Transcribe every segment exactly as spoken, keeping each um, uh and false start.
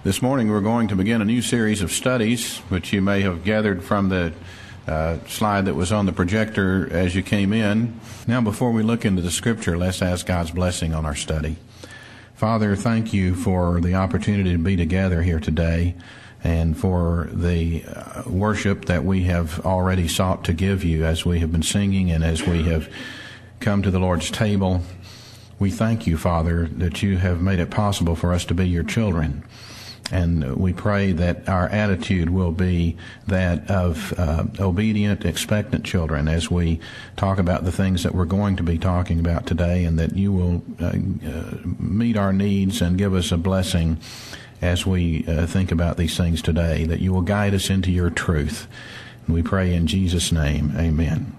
This morning we're going to begin a new series of studies, which you may have gathered from the uh, slide that was on the projector as you came in. Now, before we look into the Scripture, let's ask God's blessing on our study. Father, thank you for the opportunity to be together here today and for the uh, worship that we have already sought to give you as we have been singing and as we have come to the Lord's table. We thank you, Father, that you have made it possible for us to be your children. And we pray that our attitude will be that of uh, obedient, expectant children as we talk about the things that we're going to be talking about today, and that you will uh, uh, meet our needs and give us a blessing as we uh, think about these things today, that you will guide us into your truth. And we pray in Jesus' name, amen.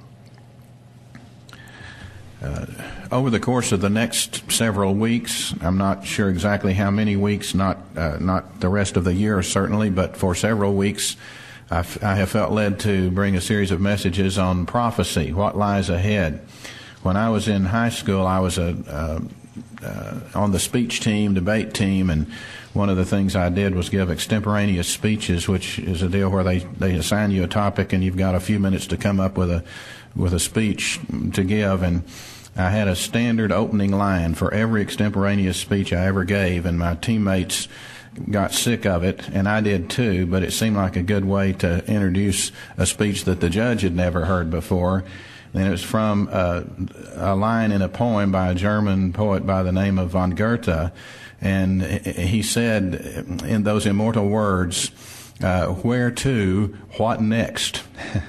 Uh, over the course of the next several weeks, I'm not sure exactly how many weeks, not uh, not the rest of the year certainly, but for several weeks, I've, I have felt led to bring a series of messages on prophecy, what lies ahead. When I was in high school, I was a, uh, uh, on the speech team, debate team, and one of the things I did was give extemporaneous speeches, which is a deal where they, they assign you a topic and you've got a few minutes to come up with a with a speech to give. And I had a standard opening line for every extemporaneous speech I ever gave, and my teammates got sick of it, and I did too, but it seemed like a good way to introduce a speech that the judge had never heard before. And it was from a, a line in a poem by a German poet by the name of von Goethe, and he said in those immortal words, uh, where to, what next?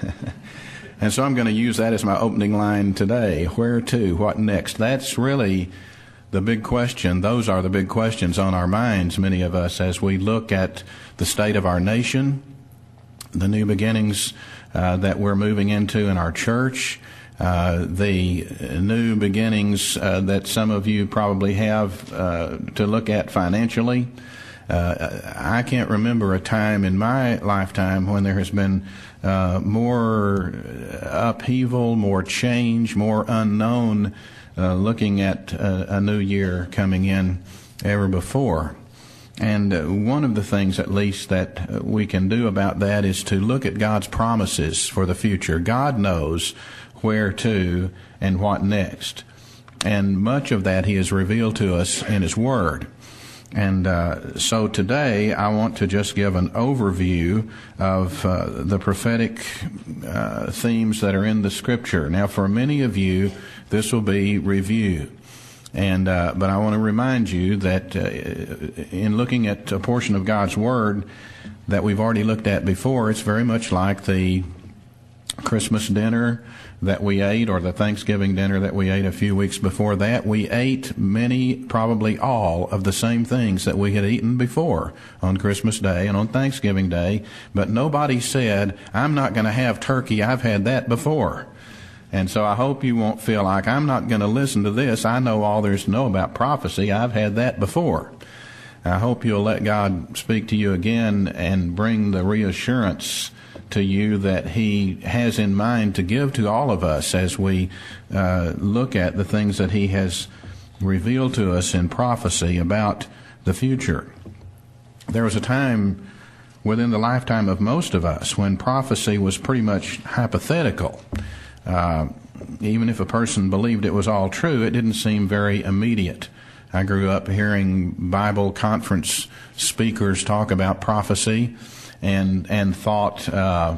And so I'm going to use that as my opening line today. Where to? What next? That's really the big question. Those are the big questions on our minds, many of us, as we look at the state of our nation, the new beginnings uh, that we're moving into in our church, uh, the new beginnings uh, that some of you probably have uh, to look at financially. Uh, I can't remember a time in my lifetime when there has been uh, more upheaval, more change, more unknown, uh, looking at a, a new year coming in ever before. And uh, one of the things, at least, that we can do about that is to look at God's promises for the future. God knows where to and what next. And much of that He has revealed to us in His Word. And uh, so today I want to just give an overview of uh, the prophetic uh, themes that are in the Scripture. Now, for many of you, this will be review. And uh, but I want to remind you that uh, in looking at a portion of God's Word that we've already looked at before, it's very much like the Christmas dinner that we ate, or the Thanksgiving dinner that we ate a few weeks before that. We ate many, probably all, of the same things that we had eaten before on Christmas Day and on Thanksgiving Day, but nobody said, I'm not going to have turkey, I've had that before. And so I hope you won't feel like, I'm not going to listen to this, I know all there's to know about prophecy, I've had that before. I hope you'll let God speak to you again and bring the reassurance to you that He has in mind to give to all of us as we uh, look at the things that He has revealed to us in prophecy about the future. There was a time within the lifetime of most of us when prophecy was pretty much hypothetical. Uh, even if a person believed it was all true, it didn't seem very immediate. I grew up hearing Bible conference speakers talk about prophecy, and and thought, uh,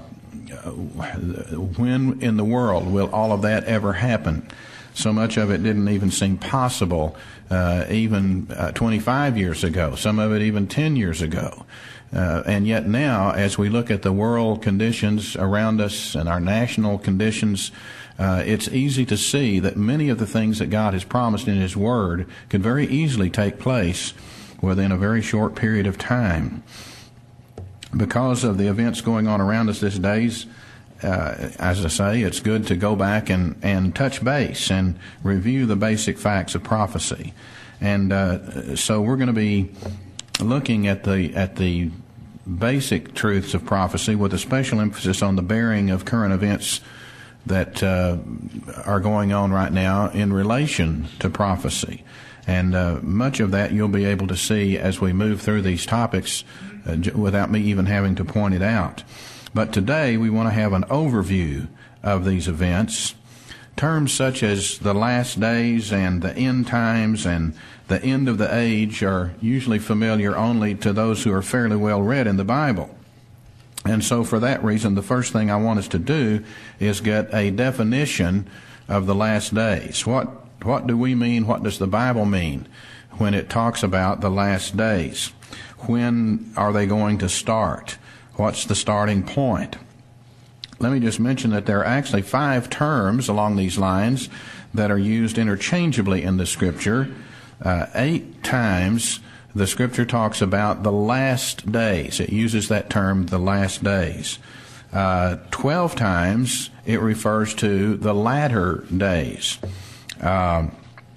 when in the world will all of that ever happen? So much of it didn't even seem possible uh, even uh, twenty-five years ago, some of it even ten years ago. Uh, and yet now, as we look at the world conditions around us and our national conditions, uh, it's easy to see that many of the things that God has promised in His Word could very easily take place within a very short period of time. Because of the events going on around us these days, uh, as I say, it's good to go back and, and touch base and review the basic facts of prophecy. And uh, so we're going to be looking at the at the basic truths of prophecy with a special emphasis on the bearing of current events that uh, are going on right now in relation to prophecy. And uh, much of that you'll be able to see as we move through these topics uh, j- without me even having to point it out. But today we want to have an overview of these events. Terms such as the last days and the end times and the end of the age are usually familiar only to those who are fairly well read in the Bible. And so for that reason, the first thing I want us to do is get a definition of the last days. What what do we mean? What does the Bible mean when it talks about the last days? When are they going to start? What's the starting point? Let me just mention that there are actually five terms along these lines that are used interchangeably in the Scripture. Uh, eight times the Scripture talks about the last days. It uses that term, the last days. Uh, Twelve times it refers to the latter days. Uh,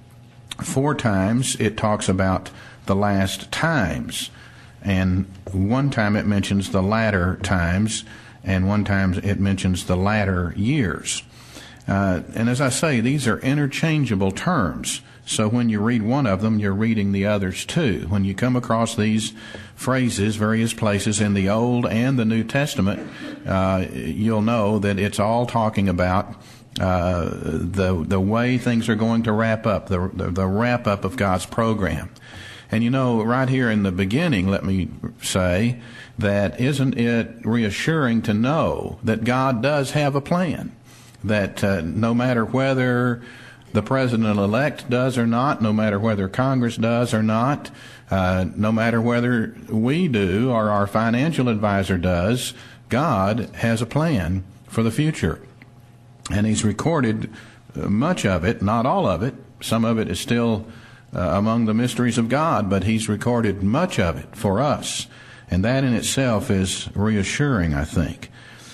four times it talks about the last times. And one time it mentions the latter times, and one time it mentions the latter years. Uh, and as I say, these are interchangeable terms. So when you read one of them, you're reading the others too. When you come across these phrases, various places in the Old and the New Testament, uh, you'll know that it's all talking about uh, the the way things are going to wrap up, the, the, the wrap up of God's program. And you know, right here in the beginning, let me say that isn't it reassuring to know that God does have a plan, that uh, no matter whether the president-elect does or not, no matter whether Congress does or not, uh, no matter whether we do or our financial advisor does, God has a plan for the future. And He's recorded much of it, not all of it. Some of it is still uh, among the mysteries of God, but He's recorded much of it for us. And that in itself is reassuring, I think.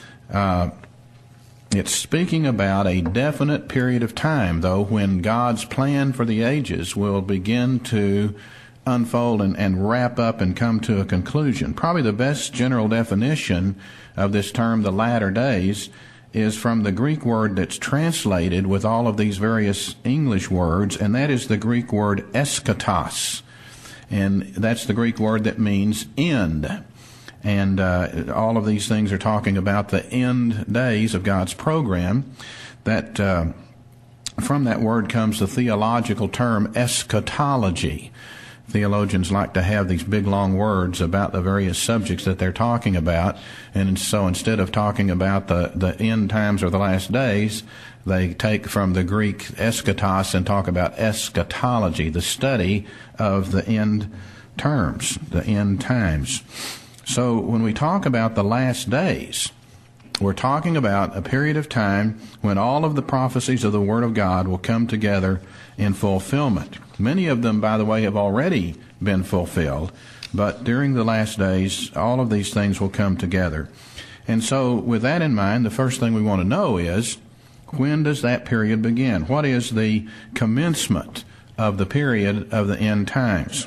Uh, It's speaking about a definite period of time, though, when God's plan for the ages will begin to unfold and, and wrap up and come to a conclusion. Probably the best general definition of this term, the latter days, is from the Greek word that's translated with all of these various English words, and that is the Greek word eschatos. And that's the Greek word that means end. And uh, all of these things are talking about the end days of God's program. That uh, from that word comes the theological term eschatology. Theologians like to have these big long words about the various subjects that they're talking about. And so instead of talking about the, the end times or the last days, they take from the Greek eschatos and talk about eschatology, the study of the end terms, the end times. So when we talk about the last days, we're talking about a period of time when all of the prophecies of the Word of God will come together in fulfillment. Many of them, by the way, have already been fulfilled, but during the last days, all of these things will come together. And so with that in mind, the first thing we want to know is, when does that period begin? What is the commencement of the period of the end times?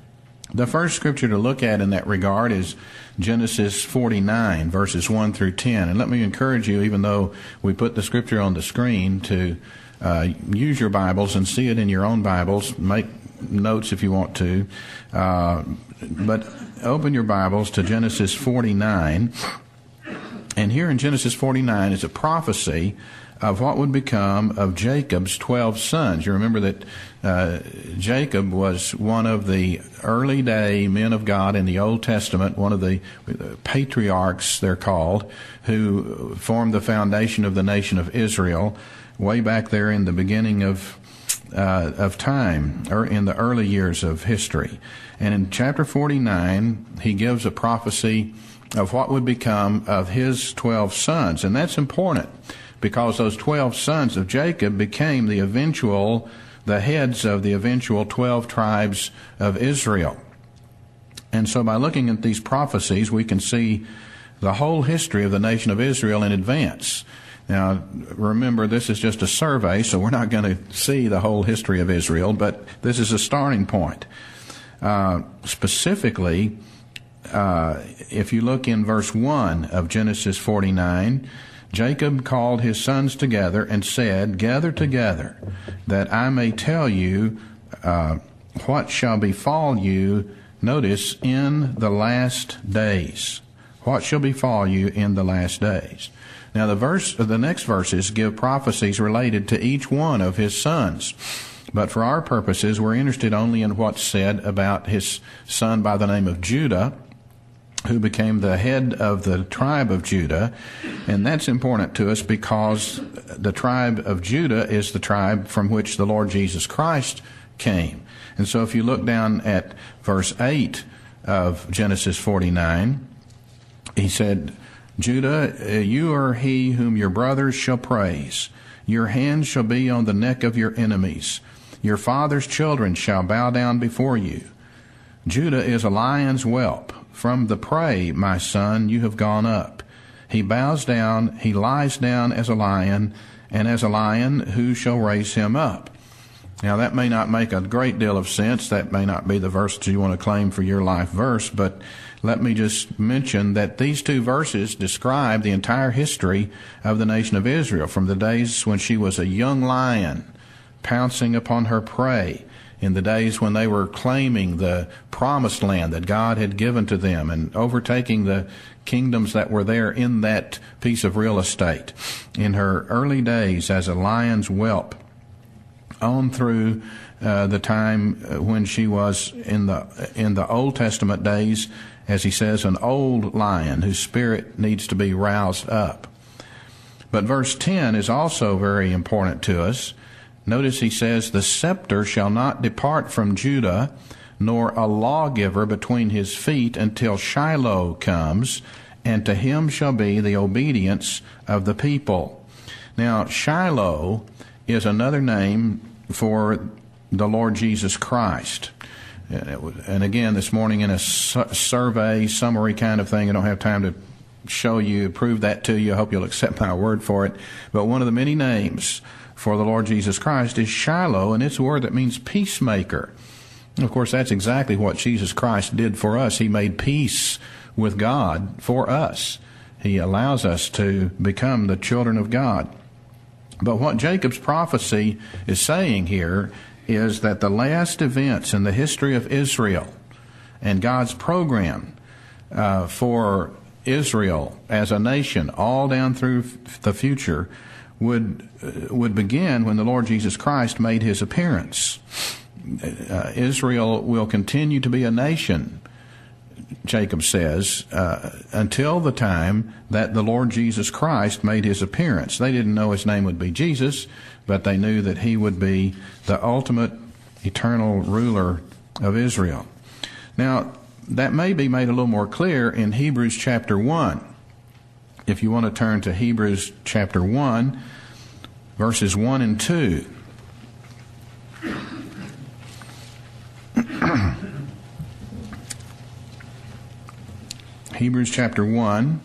The first scripture to look at in that regard is Genesis forty-nine, verses one through ten. And let me encourage you, even though we put the scripture on the screen, to uh, use your Bibles and see it in your own Bibles. Make notes if you want to. Uh, but open your Bibles to Genesis forty-nine. And here in Genesis forty-nine is a prophecy of what would become of Jacob's twelve sons. You remember that uh, Jacob was one of the early day men of God in the Old Testament, one of the patriarchs, they're called, who formed the foundation of the nation of Israel way back there in the beginning of uh, of time, or in the early years of history. And in chapter forty-nine, he gives a prophecy of what would become of his twelve sons. And that's important, because those twelve sons of Jacob became the eventual, the heads of the eventual twelve tribes of Israel. And so by looking at these prophecies, we can see the whole history of the nation of Israel in advance. Now, remember, this is just a survey, so we're not going to see the whole history of Israel, but this is a starting point. Uh, specifically, uh, if you look in verse one of Genesis forty-nine, Jacob called his sons together and said, "Gather together, that I may tell you uh, what shall befall you, notice, in the last days. What shall befall you in the last days. Now the verse, the next verses give prophecies related to each one of his sons. But for our purposes, we're interested only in what's said about his son by the name of Judah, who became the head of the tribe of Judah. And that's important to us because the tribe of Judah is the tribe from which the Lord Jesus Christ came. And so if you look down at verse eight of Genesis forty-nine, he said, Judah, you are he whom your brothers shall praise. Your hand shall be on the neck of your enemies. Your father's children shall bow down before you. Judah is a lion's whelp. From the prey, my son, you have gone up. He bows down, he lies down as a lion, and as a lion, who shall raise him up? Now, that may not make a great deal of sense. That may not be the verse that you want to claim for your life verse, but let me just mention that these two verses describe the entire history of the nation of Israel, from the days when she was a young lion pouncing upon her prey, in the days when they were claiming the promised land that God had given to them and overtaking the kingdoms that were there in that piece of real estate. In her early days as a lion's whelp, on through uh, the time when she was in the in the Old Testament days, as he says, an old lion whose spirit needs to be roused up. But verse ten is also very important to us. Notice he says, the scepter shall not depart from Judah, nor a lawgiver between his feet until Shiloh comes, and to him shall be the obedience of the people. Now, Shiloh is another name for the Lord Jesus Christ. And again, this morning in a survey, summary kind of thing, I don't have time to show you, prove that to you. I hope you'll accept my word for it. But one of the many names for the Lord Jesus Christ is Shiloh, and it's a word that means peacemaker. And of course, that's exactly what Jesus Christ did for us. He made peace with God for us. He allows us to become the children of God. But what Jacob's prophecy is saying here is that the last events in the history of Israel and God's program uh, for Israel as a nation all down through the future would uh, would begin when the Lord Jesus Christ made his appearance. Uh, Israel will continue to be a nation, Jacob says, uh, until the time that the Lord Jesus Christ made his appearance. They didn't know his name would be Jesus, but they knew that he would be the ultimate eternal ruler of Israel. Now, that may be made a little more clear in Hebrews chapter one. If you want to turn to Hebrews chapter one, verses one and two. Hebrews chapter one,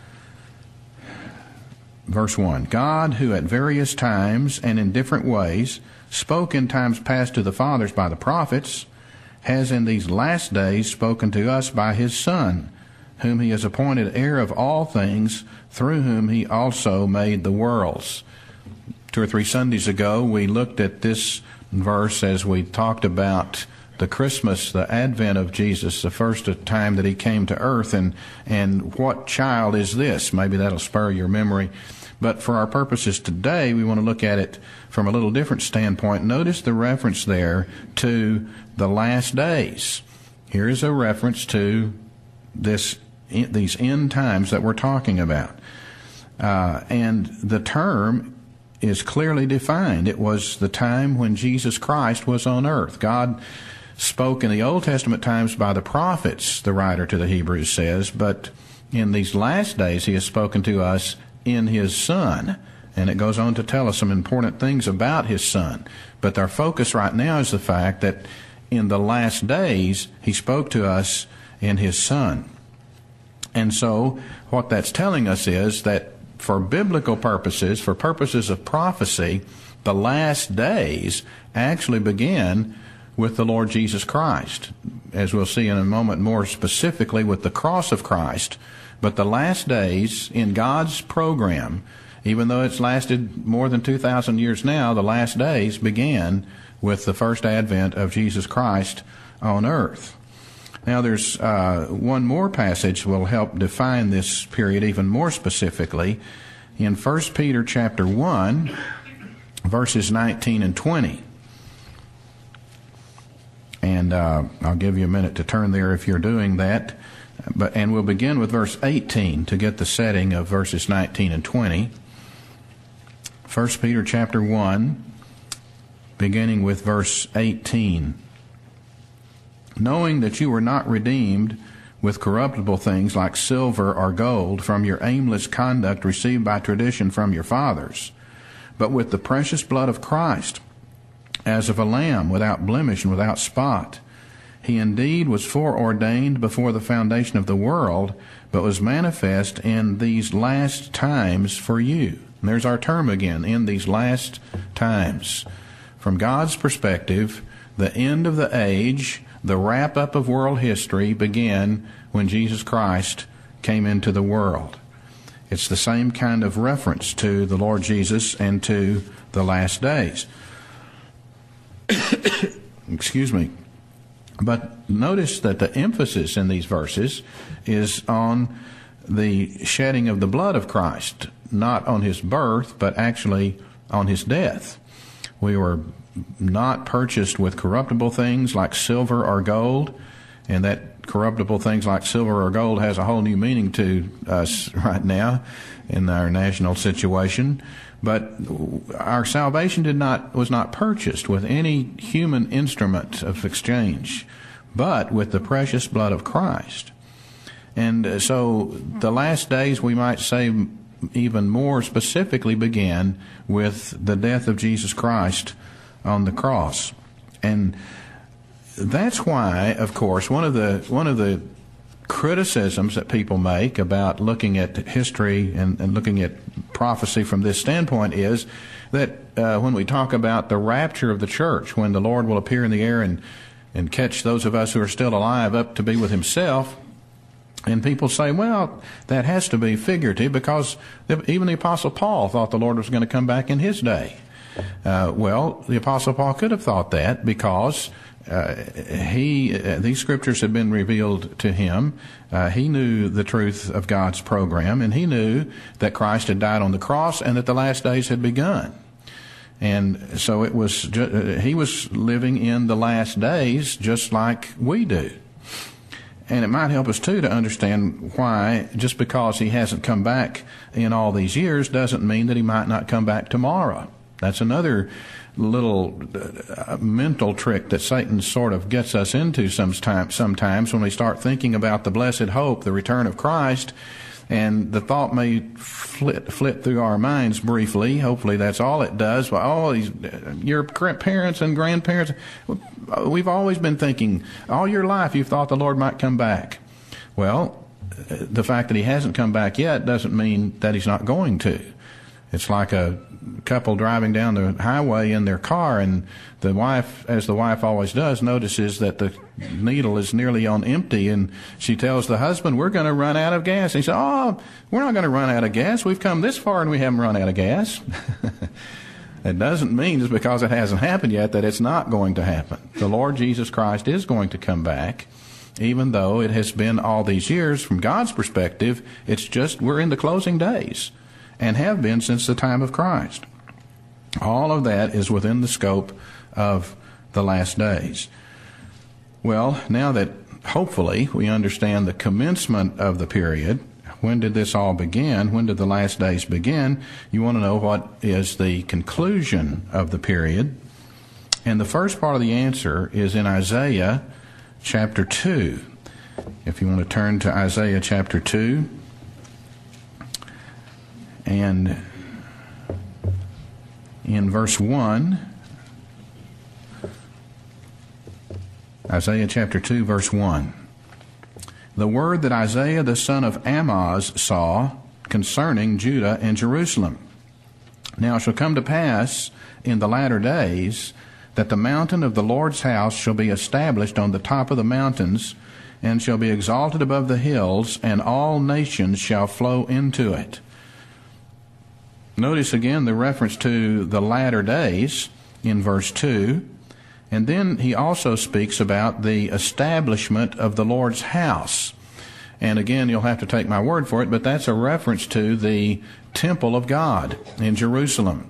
verse one. God, who at various times and in different ways spoke in times past to the fathers by the prophets, has in these last days spoken to us by his Son, whom he has appointed heir of all things, through whom he also made the worlds. Two or three Sundays ago, we looked at this verse as we talked about the Christmas, the advent of Jesus, the first time that he came to earth, and and what child is this? Maybe that'll spur your memory. But for our purposes today, we want to look at it from a little different standpoint. Notice the reference there to the last days. Here is a reference to this these end times that we're talking about. Uh, and the term is clearly defined. It was the time when Jesus Christ was on earth. God spoke in the Old Testament times by the prophets, the writer to the Hebrews says, but in these last days he has spoken to us in his Son. And it goes on to tell us some important things about his Son. But our focus right now is the fact that in the last days he spoke to us in his Son. And so what that's telling us is that for biblical purposes, for purposes of prophecy, the last days actually begin with the Lord Jesus Christ, as we'll see in a moment more specifically with the cross of Christ. But the last days in God's program, even though it's lasted more than two thousand years now, the last days began with the first advent of Jesus Christ on earth. Now there's uh, one more passage that will help define this period even more specifically in First Peter chapter one, verses nineteen and twenty. And uh, I'll give you a minute to turn there if you're doing that. But and we'll begin with verse eighteen to get the setting of verses nineteen and twenty. First Peter chapter one, beginning with verse eighteen. Knowing that you were not redeemed with corruptible things like silver or gold from your aimless conduct received by tradition from your fathers, but with the precious blood of Christ, as of a lamb without blemish and without spot. He indeed was foreordained before the foundation of the world, but was manifest in these last times for you. And there's our term again, in these last times. From God's perspective, the end of the age, the wrap-up of world history began when Jesus Christ came into the world. It's the same kind of reference to the Lord Jesus and to the last days. Excuse me. But notice that the emphasis in these verses is on the shedding of the blood of Christ, not on his birth, but actually on his death. We were not purchased with corruptible things like silver or gold, and that corruptible things like silver or gold has a whole new meaning to us right now in our national situation. But our salvation did not was not purchased with any human instrument of exchange, but with the precious blood of Christ. And so the last days, we might say, even more specifically began with the death of Jesus Christ on the cross. And that's why, of course, one of the one of the criticisms that people make about looking at history and, and looking at prophecy from this standpoint is that uh, when we talk about the rapture of the church, when the Lord will appear in the air and, and catch those of us who are still alive up to be with himself, and people say, well, that has to be figurative because even the Apostle Paul thought the Lord was going to come back in his day. Uh, well, the Apostle Paul could have thought that because uh, he uh, these scriptures had been revealed to him. Uh, he knew the truth of God's program, and he knew that Christ had died on the cross and that the last days had begun. And so it was ju- he was living in the last days just like we do. And it might help us, too, to understand why just because he hasn't come back in all these years doesn't mean that he might not come back tomorrow. That's another little uh, mental trick that Satan sort of gets us into sometimes, sometimes when we start thinking about the blessed hope, the return of Christ, and the thought may flit, flit through our minds briefly. Hopefully that's all it does. Well, oh, these, your parents and grandparents, we've always been thinking, all your life you've thought the Lord might come back. Well, the fact that he hasn't come back yet doesn't mean that he's not going to. It's like a couple driving down the highway in their car, and the wife, as the wife always does, notices that the needle is nearly on empty, and she tells the husband, we're going to run out of gas. And he says, oh, we're not going to run out of gas. We've come this far and we haven't run out of gas. It doesn't mean just because it hasn't happened yet that it's not going to happen. The Lord Jesus Christ is going to come back, even though it has been all these years. From God's perspective, it's just we're in the closing days, and have been since the time of Christ. All of that is within the scope of the last days. Well, now that hopefully we understand the commencement of the period, when did this all begin? When did the last days begin? You want to know what is the conclusion of the period. And the first part of the answer is in Isaiah chapter two. If you want to turn to Isaiah chapter two. And in verse one, Isaiah chapter two, verse one, the word that Isaiah the son of Amoz saw concerning Judah and Jerusalem. Now it shall come to pass in the latter days that the mountain of the Lord's house shall be established on the top of the mountains, and shall be exalted above the hills, and all nations shall flow into it. Notice again the reference to the latter days in verse two. And then he also speaks about the establishment of the Lord's house. And again, you'll have to take my word for it, but that's a reference to the temple of God in Jerusalem.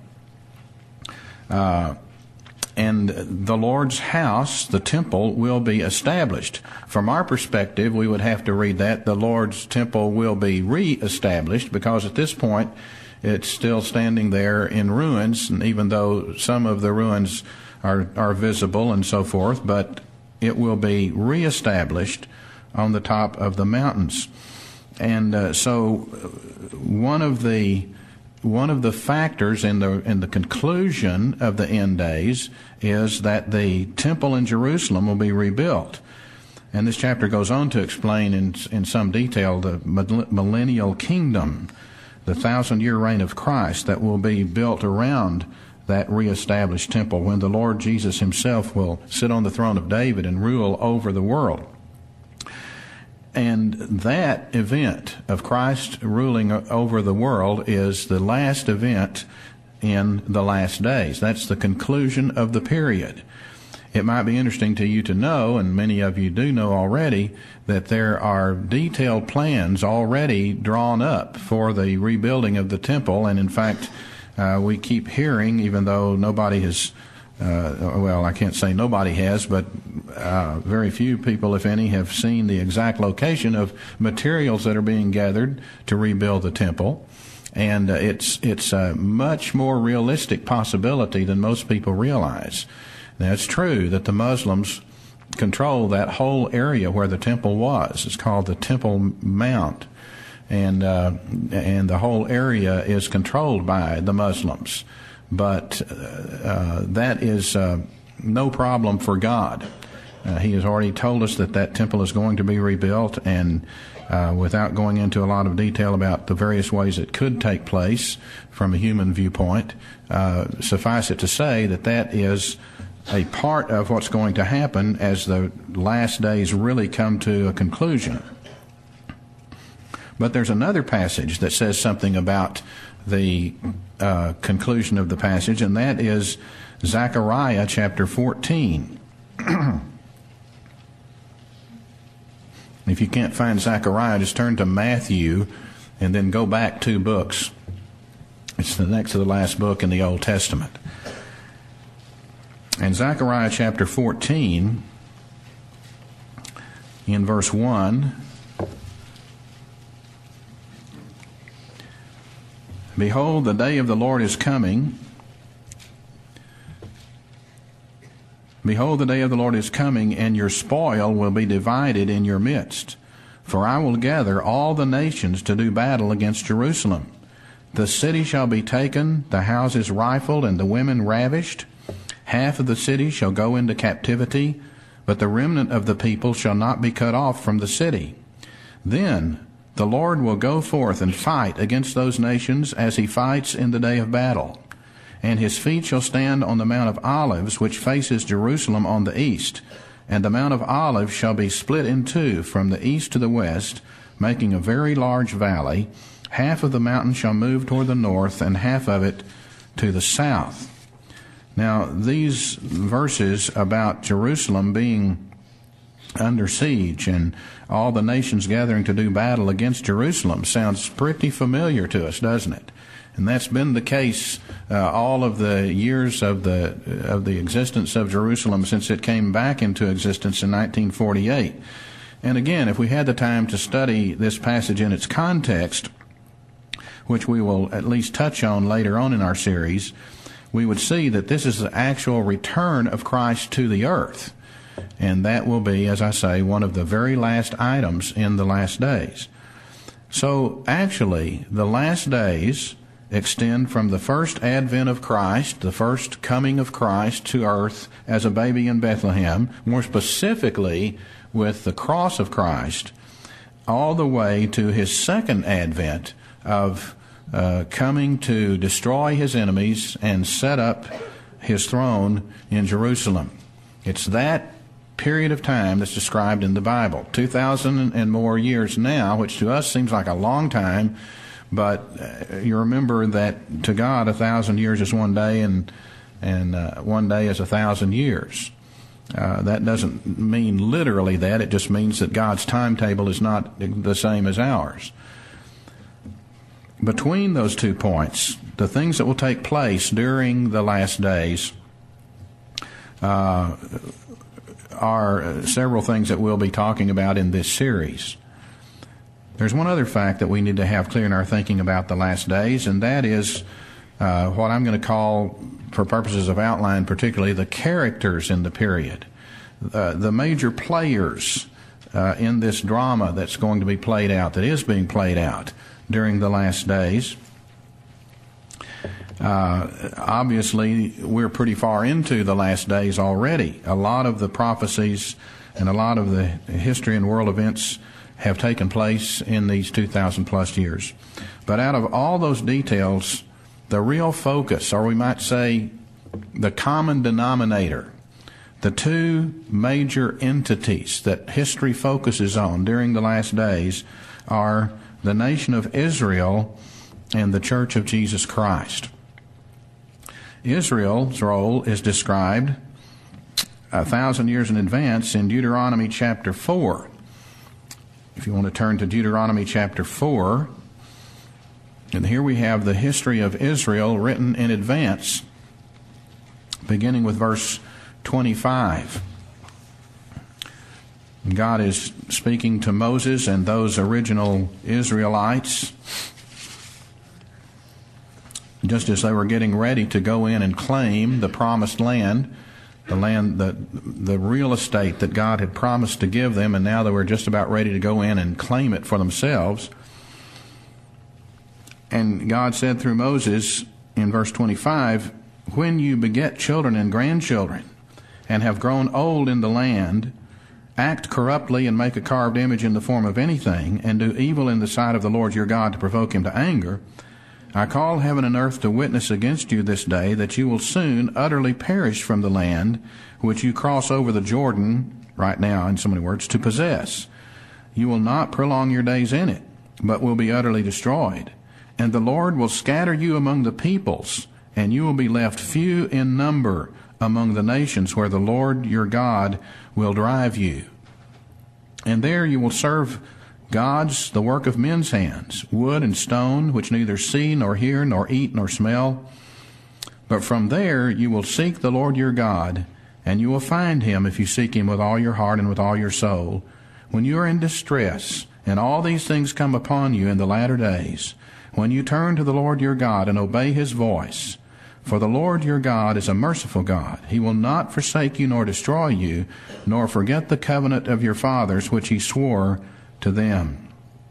Uh, and the Lord's house, the temple, will be established. From our perspective, we would have to read that the Lord's temple will be re-established, because at this point it's still standing there in ruins, and even though some of the ruins are, are visible and so forth, but it will be re-established on the top of the mountains. And uh, so one of the one of the factors in the in the conclusion of the end days is that the temple in Jerusalem will be rebuilt. And this chapter goes on to explain in in some detail the millennial kingdom, the thousand-year reign of Christ that will be built around that reestablished temple, when the Lord Jesus himself will sit on the throne of David and rule over the world. And that event of Christ ruling over the world is the last event in the last days. That's the conclusion of the period. It might be interesting to you to know, and many of you do know already, that there are detailed plans already drawn up for the rebuilding of the temple. And in fact, uh, we keep hearing, even though nobody has Uh, well, I can't say nobody has, but uh, very few people, if any, have seen the exact location of materials that are being gathered to rebuild the temple. And uh, it's it's a much more realistic possibility than most people realize. Now, it's true that the Muslims control that whole area where the temple was. It's called the Temple Mount, and uh, and the whole area is controlled by the Muslims. But uh, that is uh, no problem for God. Uh, he has already told us that that temple is going to be rebuilt, and uh, without going into a lot of detail about the various ways it could take place from a human viewpoint, uh, suffice it to say that that is a part of what's going to happen as the last days really come to a conclusion. But there's another passage that says something about the uh, conclusion of the passage, and that is Zechariah chapter fourteen. If you can't find Zechariah, just turn to Matthew and then go back two books. It's the next to the last book in the Old Testament. And Zechariah chapter fourteen, in verse one, "Behold, the day of the Lord is coming. Behold, the day of the Lord is coming, and your spoil will be divided in your midst. For I will gather all the nations to do battle against Jerusalem. The city shall be taken, the houses rifled, and the women ravished. Half of the city shall go into captivity, but the remnant of the people shall not be cut off from the city. Then the Lord will go forth and fight against those nations as he fights in the day of battle. And his feet shall stand on the Mount of Olives, which faces Jerusalem on the east. And the Mount of Olives shall be split in two from the east to the west, making a very large valley. Half of the mountain shall move toward the north, and half of it to the south." Now, these verses about Jerusalem being under siege and all the nations gathering to do battle against Jerusalem sounds pretty familiar to us, doesn't it? And that's been the case uh, all of the years of the of the existence of Jerusalem since it came back into existence in nineteen forty-eight. And again, if we had the time to study this passage in its context, which we will at least touch on later on in our series, we would see that this is the actual return of Christ to the earth. And that will be, as I say, one of the very last items in the last days. So actually, the last days extend from the first advent of Christ, the first coming of Christ to earth as a baby in Bethlehem, more specifically with the cross of Christ, all the way to his second advent of uh, coming to destroy his enemies and set up his throne in Jerusalem. It's that period of time that's described in the Bible. two thousand and more years now, which to us seems like a long time, but uh, you remember that to God a thousand years is one day, and and uh, one day is a thousand years. Uh, that doesn't mean literally that. It just means that God's timetable is not the same as ours. Between those two points, the things that will take place during the last days uh, are several things that we'll be talking about in this series. There's one other fact that we need to have clear in our thinking about the last days, and that is uh, what I'm going to call, for purposes of outline particularly, the characters in the period, uh, the major players uh, in this drama that's going to be played out, that is being played out during the last days. Uh, obviously, we're pretty far into the last days already. A lot of the prophecies and a lot of the history and world events have taken place in these two thousand plus years. But out of all those details, the real focus, or we might say the common denominator, the two major entities that history focuses on during the last days are the nation of Israel and the Church of Jesus Christ. Israel's role is described a thousand years in advance in Deuteronomy chapter four. If you want to turn to Deuteronomy chapter four, and here we have the history of Israel written in advance, beginning with verse twenty-five. God is speaking to Moses and those original Israelites just as they were getting ready to go in and claim the promised land, the land, the, the real estate that God had promised to give them, and now they were just about ready to go in and claim it for themselves. And God said through Moses in verse twenty-five, "When you beget children and grandchildren and have grown old in the land, act corruptly and make a carved image in the form of anything, and do evil in the sight of the Lord your God to provoke him to anger, I call heaven and earth to witness against you this day that you will soon utterly perish from the land which you cross over the Jordan," right now in so many words, "to possess. You will not prolong your days in it, but will be utterly destroyed. And the Lord will scatter you among the peoples, and you will be left few in number among the nations where the Lord your God will drive you. And there you will serve gods, the work of men's hands, wood and stone, which neither see nor hear nor eat nor smell. But from there you will seek the Lord your God, and you will find him if you seek him with all your heart and with all your soul. When you are in distress, and all these things come upon you in the latter days, when you turn to the Lord your God and obey his voice, for the Lord your God is a merciful God. He will not forsake you nor destroy you, nor forget the covenant of your fathers which he swore to them."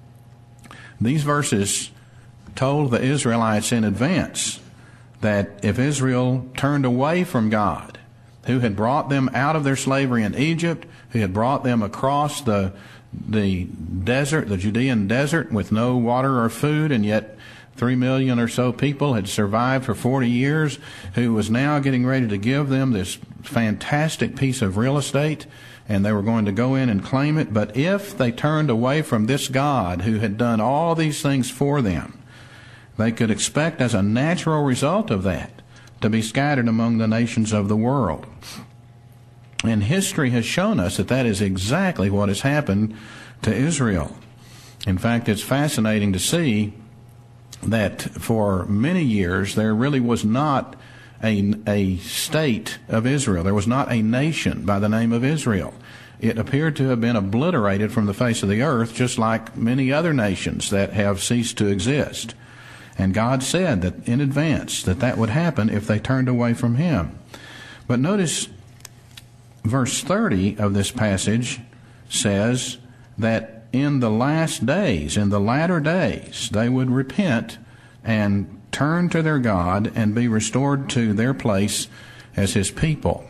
These verses told the Israelites in advance that if Israel turned away from God, who had brought them out of their slavery in Egypt, who had brought them across the the desert, the Judean desert, with no water or food, and yet three million or so people had survived for forty years, who was now getting ready to give them this fantastic piece of real estate, and they were going to go in and claim it. But if they turned away from this God who had done all these things for them, they could expect as a natural result of that to be scattered among the nations of the world. And history has shown us that that is exactly what has happened to Israel. In fact, it's fascinating to see that for many years there really was not a, a state of Israel. There was not a nation by the name of Israel. It appeared to have been obliterated from the face of the earth, just like many other nations that have ceased to exist. And God said that in advance that that would happen if they turned away from him. But notice verse thirty of this passage says that in the last days, in the latter days, they would repent and turn to their God and be restored to their place as his people.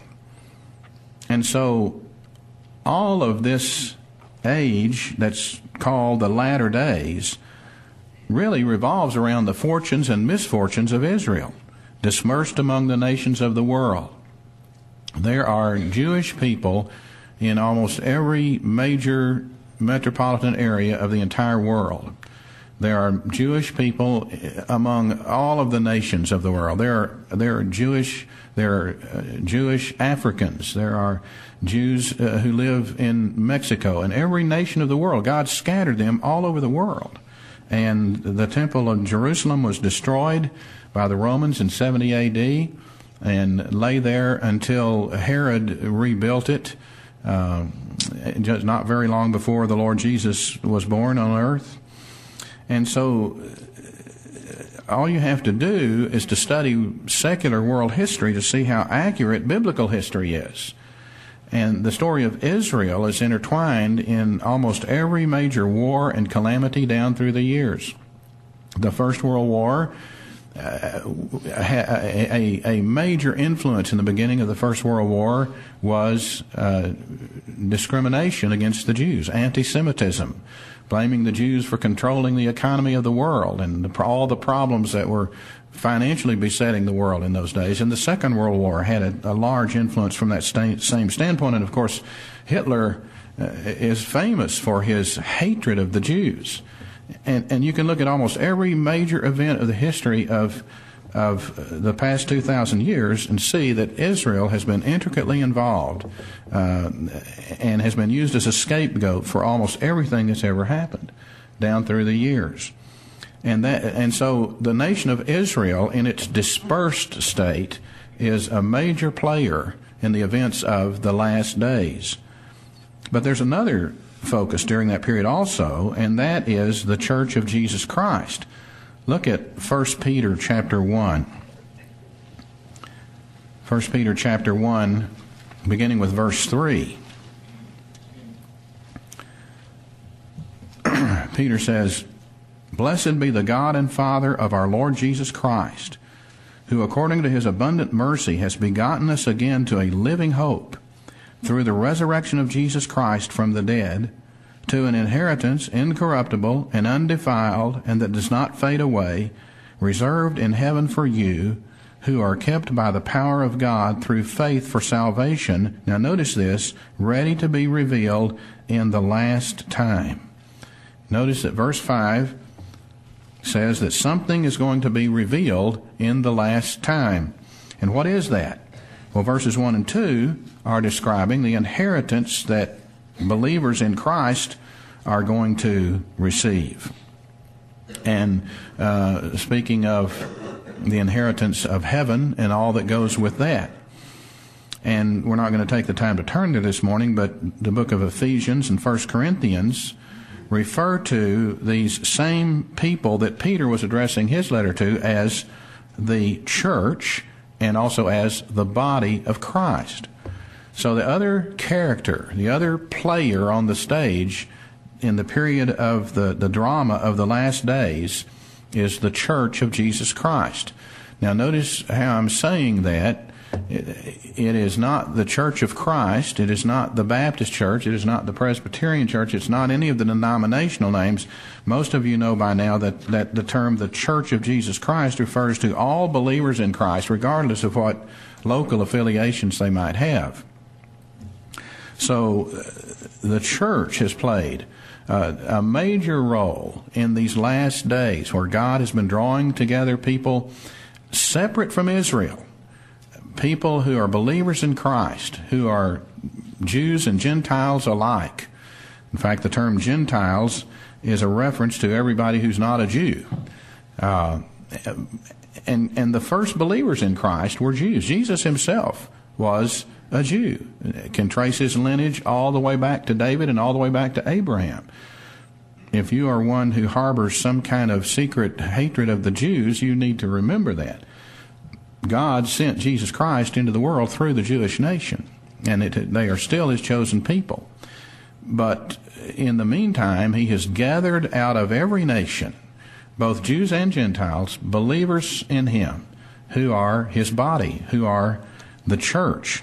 And so all of this age that's called the latter days really revolves around the fortunes and misfortunes of Israel, dispersed among the nations of the world. There are Jewish people in almost every major metropolitan area of the entire world. There are Jewish people among all of the nations of the world. There are there are Jewish there are uh, Jewish Africans. There are Jews uh, who live in Mexico and every nation of the world. God scattered them all over the world. And the Temple of Jerusalem was destroyed by the Romans in seventy A D and lay there until Herod rebuilt it, uh, just not very long before the Lord Jesus was born on earth. And so all you have to do is to study secular world history to see how accurate biblical history is. And the story of Israel is intertwined in almost every major war and calamity down through the years. The First World War, uh, a, a, a major influence in the beginning of the First World War was uh, discrimination against the Jews, anti-Semitism, blaming the Jews for controlling the economy of the world and the, all the problems that were financially besetting the world in those days. And the Second World War had a, a large influence from that sta- same standpoint. And of course, Hitler uh, is famous for his hatred of the Jews. And, and you can look at almost every major event of the history of of the past two thousand years and see that Israel has been intricately involved uh, and has been used as a scapegoat for almost everything that's ever happened down through the years. And that, and so the nation of Israel in its dispersed state is a major player in the events of the last days. But there's another focus during that period also, and that is the Church of Jesus Christ. Look at First Peter chapter one. First Peter chapter one, beginning with verse three. Peter says, "Blessed be the God and Father of our Lord Jesus Christ, who according to his abundant mercy has begotten us again to a living hope through the resurrection of Jesus Christ from the dead, to an inheritance incorruptible and undefiled and that does not fade away, reserved in heaven for you, who are kept by the power of God through faith for salvation." Now notice this, ready to be revealed in the last time. Notice that verse five says that something is going to be revealed in the last time. And what is that? Well, verses one and two are describing the inheritance that believers in Christ are going to receive. And uh, speaking of the inheritance of heaven and all that goes with that. And we're not going to take the time to turn to this morning, but the book of Ephesians and First Corinthians refer to these same people that Peter was addressing his letter to as the church and also as the body of Christ. So the other character, the other player on the stage in the period of the, the drama of the last days is the Church of Jesus Christ. Now notice how I'm saying that. It, it is not the Church of Christ. It is not the Baptist Church. It is not the Presbyterian Church. It's not any of the denominational names. Most of you know by now that, that the term the Church of Jesus Christ refers to all believers in Christ, regardless of what local affiliations they might have. So the church has played uh, a major role in these last days where God has been drawing together people separate from Israel, people who are believers in Christ, who are Jews and Gentiles alike. In fact, the term Gentiles is a reference to everybody who's not a Jew. Uh, and, and the first believers in Christ were Jews. Jesus himself was a Jew. Can trace his lineage all the way back to David and all the way back to Abraham. If you are one who harbors some kind of secret hatred of the Jews, you need to remember that. God sent Jesus Christ into the world through the Jewish nation, and it, they are still his chosen people. But in the meantime, he has gathered out of every nation, both Jews and Gentiles, believers in him, who are his body, who are the church.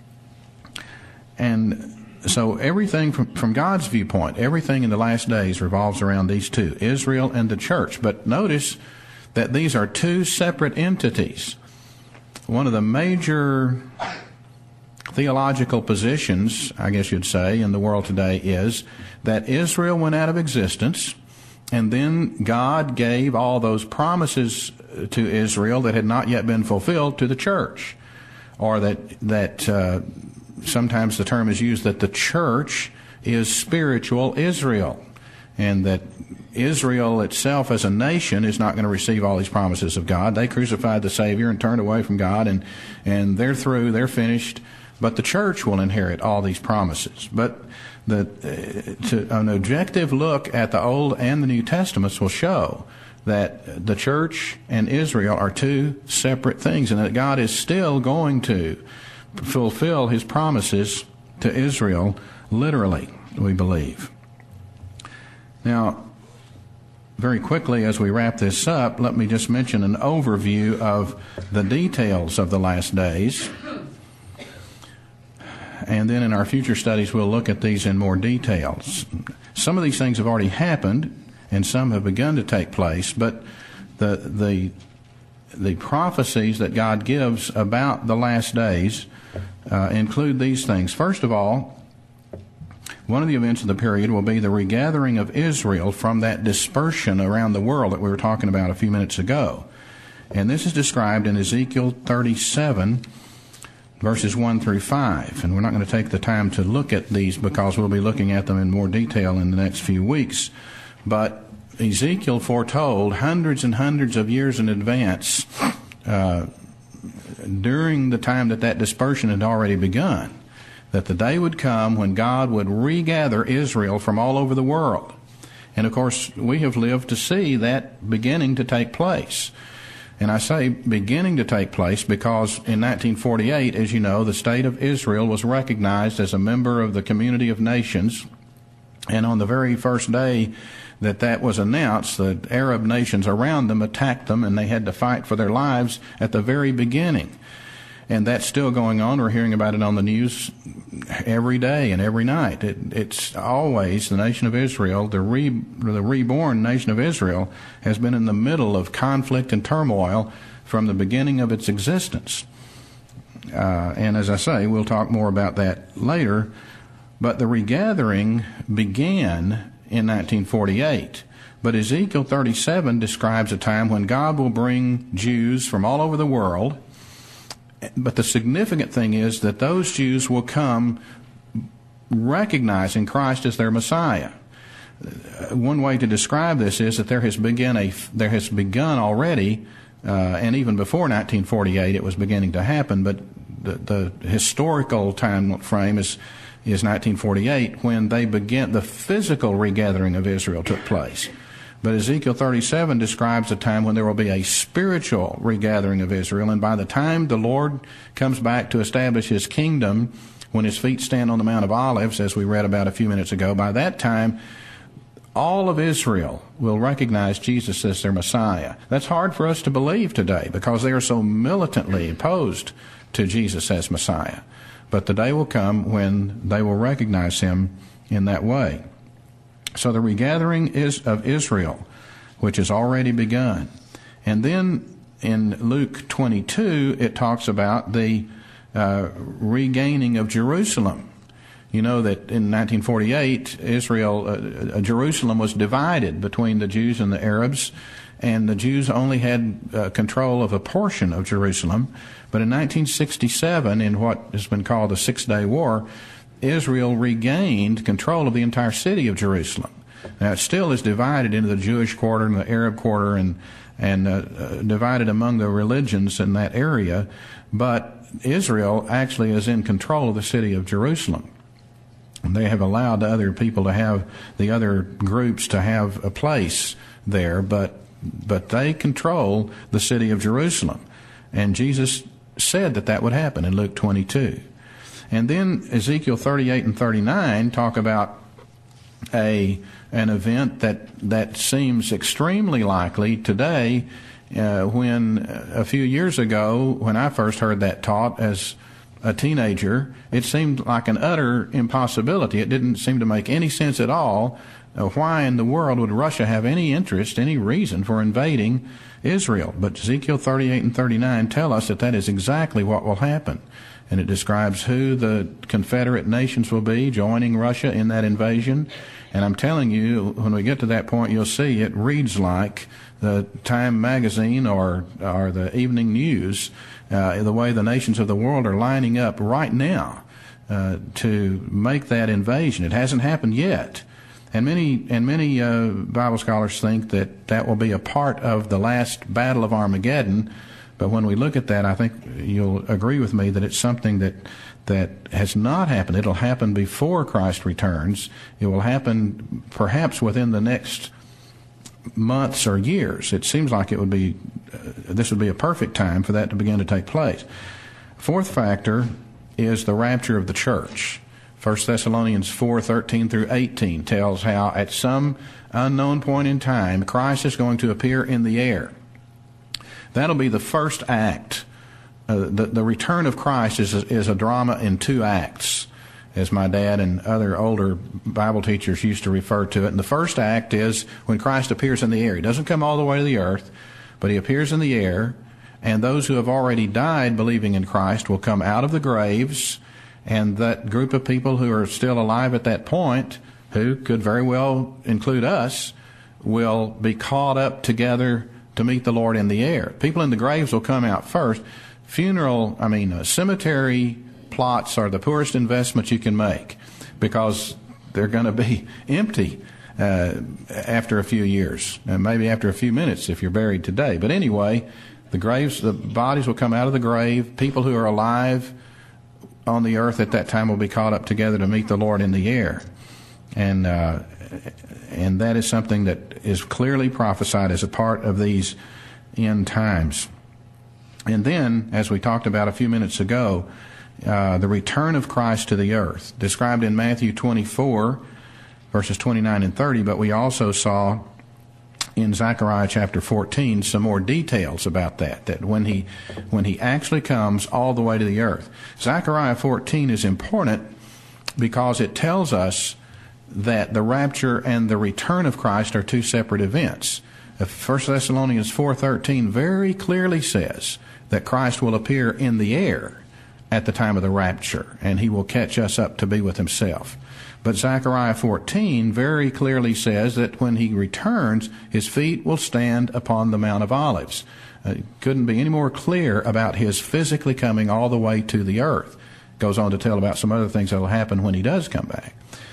And so everything from, from God's viewpoint, everything in the last days revolves around these two, Israel and the church. But notice that these are two separate entities. One of the major theological positions, I guess you'd say, in the world today is that Israel went out of existence And then God gave all those promises to Israel that had not yet been fulfilled to the church. Or that, that uh, sometimes the term is used that the church is spiritual Israel. And that Israel itself as a nation is not going to receive all these promises of God. They crucified the Savior and turned away from God, and, and they're through, they're finished. But the church will inherit all these promises. But the, uh, to, an objective look at the Old and the New Testaments will show that the church and Israel are two separate things, and that God is still going to fulfill His promises to Israel literally, we believe. Now, very quickly as we wrap this up, let me just mention an overview of the details of the last days. And then in our future studies, we'll look at these in more details. Some of these things have already happened, and some have begun to take place, but the the the prophecies that God gives about the last days uh, include these things. First of all, one of the events of the period will be the regathering of Israel from that dispersion around the world that we were talking about a few minutes ago. And this is described in Ezekiel thirty-seven, verses one through five. And we're not going to take the time to look at these because we'll be looking at them in more detail in the next few weeks. But Ezekiel foretold hundreds and hundreds of years in advance, uh, during the time that that dispersion had already begun, that the day would come when God would regather Israel from all over the world. And of course, we have lived to see that beginning to take place. And I say beginning to take place because in nineteen forty-eight, as you know, the state of Israel was recognized as a member of the community of nations. And on the very first day that that was announced, the Arab nations around them attacked them, and they had to fight for their lives at the very beginning. And that's still going on. We're hearing about it on the news every day and every night. It, it's always the nation of Israel, the, re, the reborn nation of Israel, has been in the middle of conflict and turmoil from the beginning of its existence. Uh, and as I say, we'll talk more about that later. But the regathering began in nineteen forty-eight. But Ezekiel thirty-seven describes a time when God will bring Jews from all over the world. But the significant thing is that those Jews will come recognizing Christ as their Messiah. One way to describe this is that there has begun a there has begun already, uh, and even before nineteen forty-eight, it was beginning to happen. But the, the historical time frame is is nineteen forty-eight, when they began the physical regathering of Israel took place. But Ezekiel thirty-seven describes a time when there will be a spiritual regathering of Israel, and by the time the Lord comes back to establish His kingdom, when His feet stand on the Mount of Olives, as we read about a few minutes ago, by that time, all of Israel will recognize Jesus as their Messiah. That's hard for us to believe today because they are so militantly opposed to Jesus as Messiah. But the day will come when they will recognize Him in that way. So the regathering is of Israel, which has already begun. And then in Luke twenty-two, it talks about the uh, regaining of Jerusalem. You know that in nineteen forty-eight, Israel, uh, Jerusalem was divided between the Jews and the Arabs, and the Jews only had uh, control of a portion of Jerusalem. But in nineteen sixty-seven, in what has been called the Six-Day War, Israel regained control of the entire city of Jerusalem. Now, it still is divided into the Jewish quarter and the Arab quarter, and and uh, uh, divided among the religions in that area, but Israel actually is in control of the city of Jerusalem. And they have allowed the other people to have, the other groups to have a place there, but but they control the city of Jerusalem. And Jesus said that that would happen in Luke twenty-two. And then Ezekiel thirty-eight and thirty-nine talk about a an event that, that seems extremely likely today, uh, when a few years ago, when I first heard that taught as a teenager, it seemed like an utter impossibility. It didn't seem to make any sense at all. Uh, why in the world would Russia have any interest, any reason for invading Israel? But Ezekiel thirty-eight and thirty-nine tell us that that is exactly what will happen. and it describes who the Confederate nations will be joining Russia in that invasion. And I'm telling you, when we get to that point, you'll see it reads like the Time magazine or or the Evening News, uh, the way the nations of the world are lining up right now uh, to make that invasion. It hasn't happened yet. And many and many uh, Bible scholars think that that will be a part of the last battle of Armageddon. But when we look at that, I think you'll agree with me that it's something that that has not happened. It'll happen before Christ returns. It will happen perhaps within the next months or years. It seems like it would be uh, this would be a perfect time for that to begin to take place. Fourth factor is the rapture of the church. First Thessalonians four thirteen through eighteen tells how at some unknown point in time Christ is going to appear in the air. That'll be the first act. Uh, the, the return of Christ is a, is a drama in two acts, as my dad and other older Bible teachers used to refer to it. And the first act is when Christ appears in the air. He doesn't come all the way to the earth, but he appears in the air, and those who have already died believing in Christ will come out of the graves, and that group of people who are still alive at that point, who could very well include us, will be caught up together to meet the Lord in the air. People in the graves will come out first. Funeral, I mean, uh, cemetery plots are the poorest investments you can make because they're going to be empty uh, after a few years, and maybe after a few minutes if you're buried today. But anyway, the graves, the bodies will come out of the grave. People who are alive on the earth at that time will be caught up together to meet the Lord in the air. And uh, and that is something that is clearly prophesied as a part of these end times. And then, as we talked about a few minutes ago, uh, the return of Christ to the earth, described in Matthew twenty-four, verses twenty-nine and thirty, but we also saw in Zechariah chapter fourteen some more details about that, that when he when he actually comes all the way to the earth. Zechariah fourteen is important because it tells us that the rapture and the return of Christ are two separate events. First Thessalonians four thirteen very clearly says that Christ will appear in the air at the time of the rapture, and he will catch us up to be with himself. But Zechariah fourteen very clearly says that when he returns, his feet will stand upon the Mount of Olives. Uh, it couldn't be any more clear about his physically coming all the way to the earth. Goes on to tell about some other things that will happen when he does come back.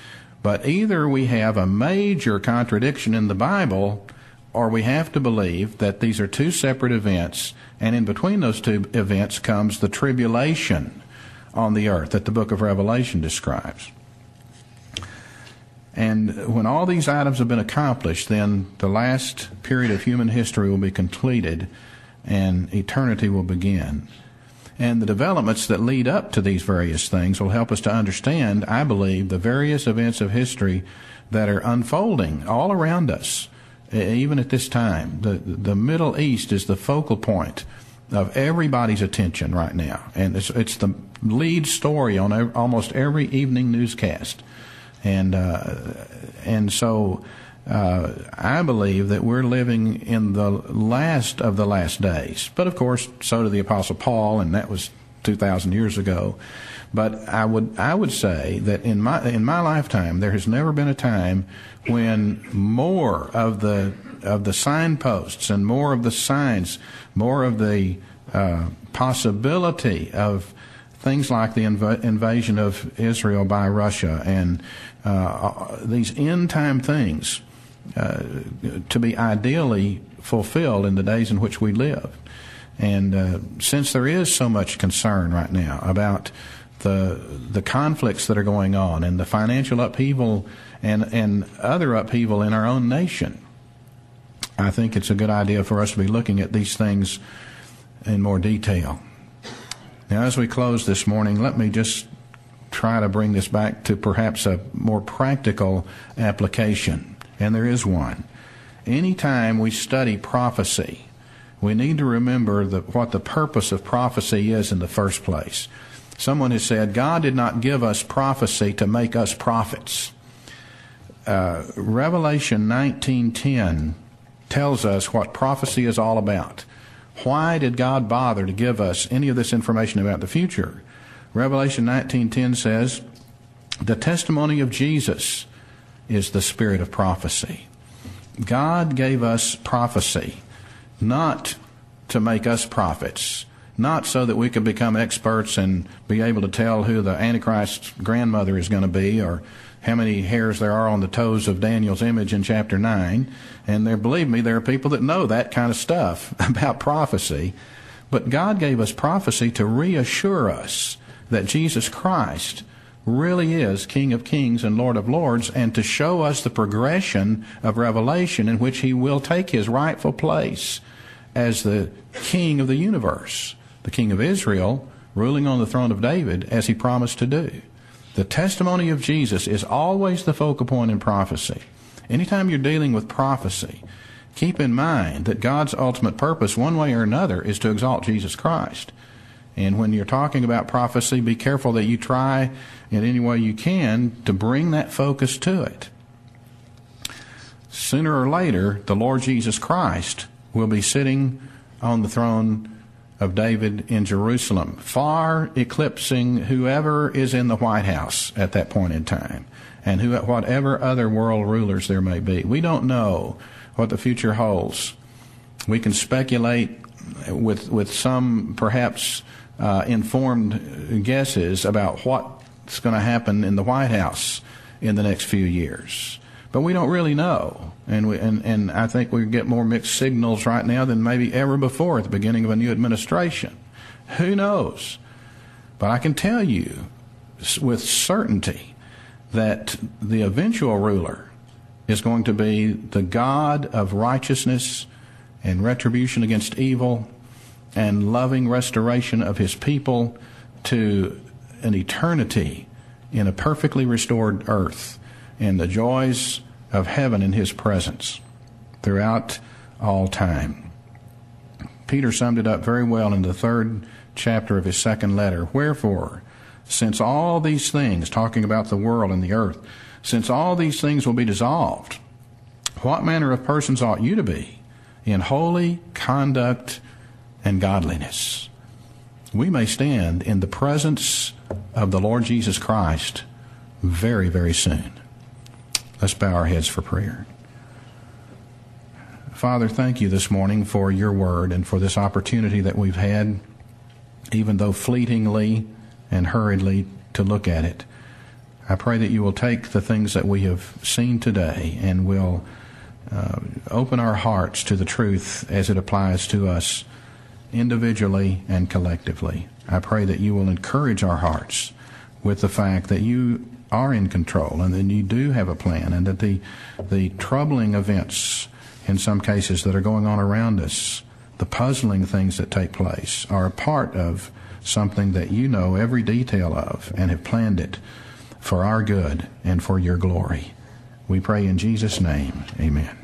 But either we have a major contradiction in the Bible, or we have to believe that these are two separate events, and in between those two events comes the tribulation on the earth that the book of Revelation describes. And when all these items have been accomplished, then the last period of human history will be completed and eternity will begin. And the developments that lead up to these various things will help us to understand, I believe, the various events of history that are unfolding all around us, even at this time. The, the Middle East is the focal point of everybody's attention right now. And it's, it's the lead story on every, almost every evening newscast. And uh, and so uh, I believe that we're living in the last of the last days. But of course, so did the Apostle Paul, and that was two thousand years ago. But I would I would say that in my in my lifetime, there has never been a time when more of the of the signposts and more of the signs, more of the uh, possibility of things like the inv- invasion of Israel by Russia and uh, these end-time things uh, to be ideally fulfilled in the days in which we live. And uh, since there is so much concern right now about the the conflicts that are going on and the financial upheaval and, and other upheaval in our own nation, I think it's a good idea for us to be looking at these things in more detail. Now, as we close this morning, let me just try to bring this back to perhaps a more practical application, and there is one. Anytime we study prophecy, we need to remember the, what the purpose of prophecy is in the first place. Someone has said, God did not give us prophecy to make us prophets. Uh, Revelation nineteen ten tells us what prophecy is all about. Why did God bother to give us any of this information about the future? Revelation nineteen ten says, the testimony of Jesus is the spirit of prophecy. God gave us prophecy, not to make us prophets, not so that we could become experts and be able to tell who the Antichrist's grandmother is going to be, or how many hairs there are on the toes of Daniel's image in chapter nine. And there, believe me, there are people that know that kind of stuff about prophecy. But God gave us prophecy to reassure us that Jesus Christ really is King of Kings and Lord of Lords, and to show us the progression of Revelation in which he will take his rightful place as the King of the universe, the King of Israel, ruling on the throne of David, as he promised to do. The testimony of Jesus is always the focal point in prophecy. Anytime you're dealing with prophecy, keep in mind that God's ultimate purpose, one way or another, is to exalt Jesus Christ. And when you're talking about prophecy, be careful that you try in any way you can to bring that focus to it. Sooner or later, the Lord Jesus Christ will be sitting on the throne of David in Jerusalem, far eclipsing whoever is in the White House at that point in time, and who, whatever other world rulers there may be. We don't know what the future holds. We can speculate with with some perhaps uh, informed guesses about what's going to happen in the White House in the next few years. But we don't really know. And, we, and, and I think we get more mixed signals right now than maybe ever before at the beginning of a new administration. Who knows? But I can tell you with certainty that the eventual ruler is going to be the God of righteousness and retribution against evil and loving restoration of his people to an eternity in a perfectly restored earth and the joys of heaven in his presence throughout all time. Peter summed it up very well in the third chapter of his second letter. Wherefore, since all these things, talking about the world and the earth, since all these things will be dissolved, what manner of persons ought you to be in holy conduct and godliness? We may stand in the presence of the Lord Jesus Christ very, very soon. Let's bow our heads for prayer. Father, thank you this morning for your word and for this opportunity that we've had, even though fleetingly and hurriedly, to look at it. I pray that you will take the things that we have seen today and will uh, open our hearts to the truth as it applies to us individually and collectively. I pray that you will encourage our hearts with the fact that you are in control and that you do have a plan, and that the the troubling events in some cases that are going on around us, the puzzling things that take place, are a part of something that you know every detail of and have planned it for our good and for your glory. We pray in Jesus' name. Amen.